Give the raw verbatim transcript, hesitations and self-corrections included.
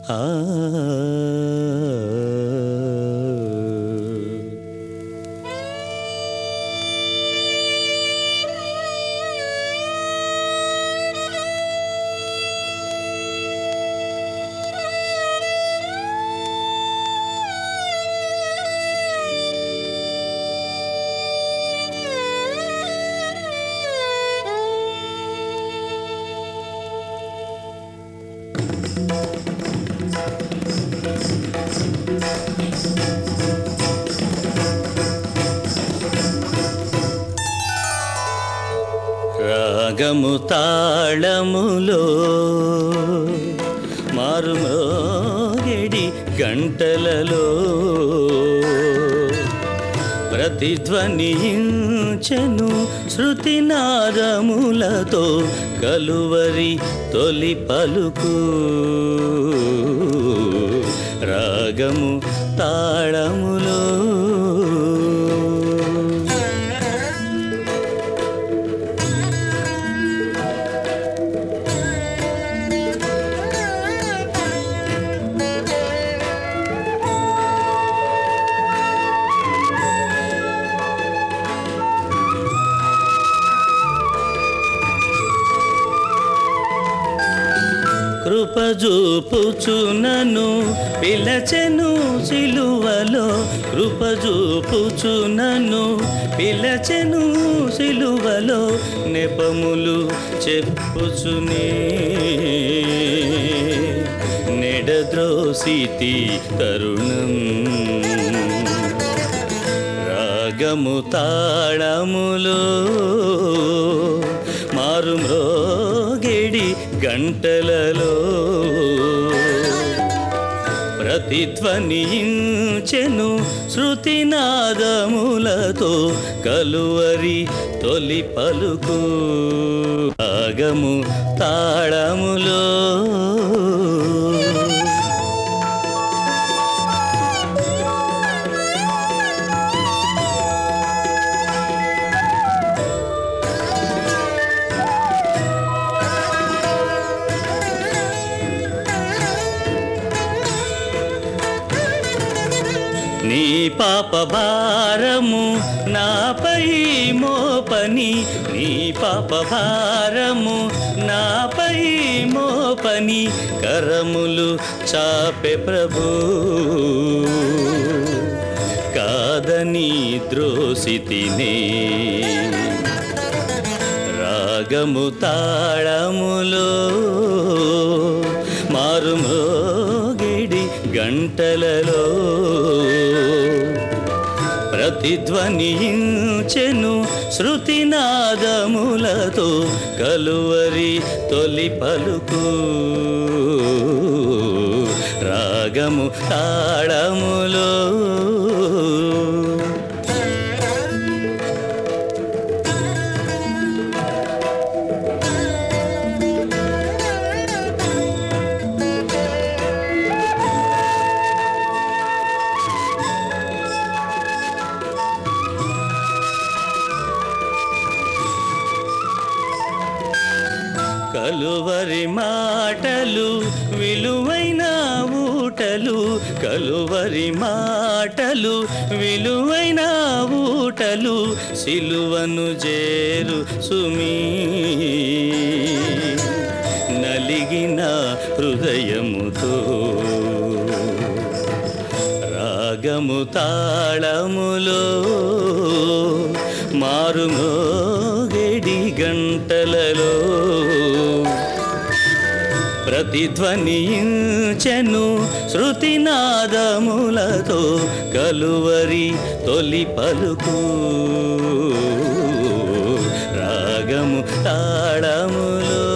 ఆ రాగము తాళములో మారుమ్రోగెడి గంటలలో ప్రతిధ్వనించెను శృతినాదములతో కలువరి తొలి పలుకు రాగము తాళములో కృపజూపుచునను పిలచెను సిలువలో కృపజూపుచునను పిలచెను సిలువలో నెపములు చెప్పుచునే నెడద్రోసితి తరుణం రాగము తాళములో మారుమ్రోగెడి గంటలలో ప్రతిధ్వనించెను శృతినాదములతో కలువరి తొలి పలుకు రాగము తాళములో నీ పాప భారము నాపై మోపని నీ పాప భారము నాపై మోపని కరములు చాపె ప్రభు కాదని ద్రోసితినే రాగము తాళములో మారుమ్రోగెడి గంటలలో ప్రతిధ్వనించెను శృతినాదములతో కలువరి తొలి పలుకు రాగము తాళములో కలువరి మాటలు విలువైన ఊటలు కలువరి మాటలు విలువైన ఊటలు సిలువను చేరు సుమీ నలిగిన హృదయముతో రాగము తాళములో మారుమోగెడి గంటలలో ప్రతిధ్వనించెను శృతినాదములతో కలువరి తొలి పలుకు రాగము తాళములో